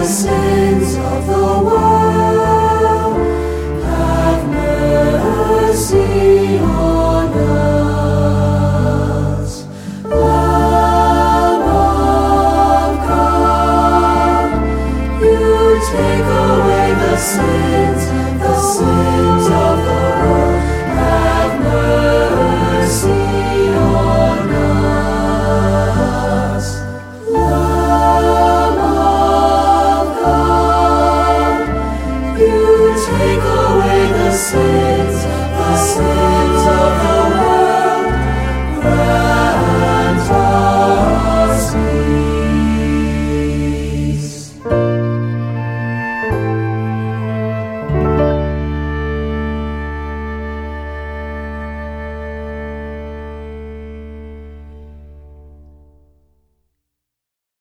sins of the world, have mercy on us. Lamb of God, you take away the sins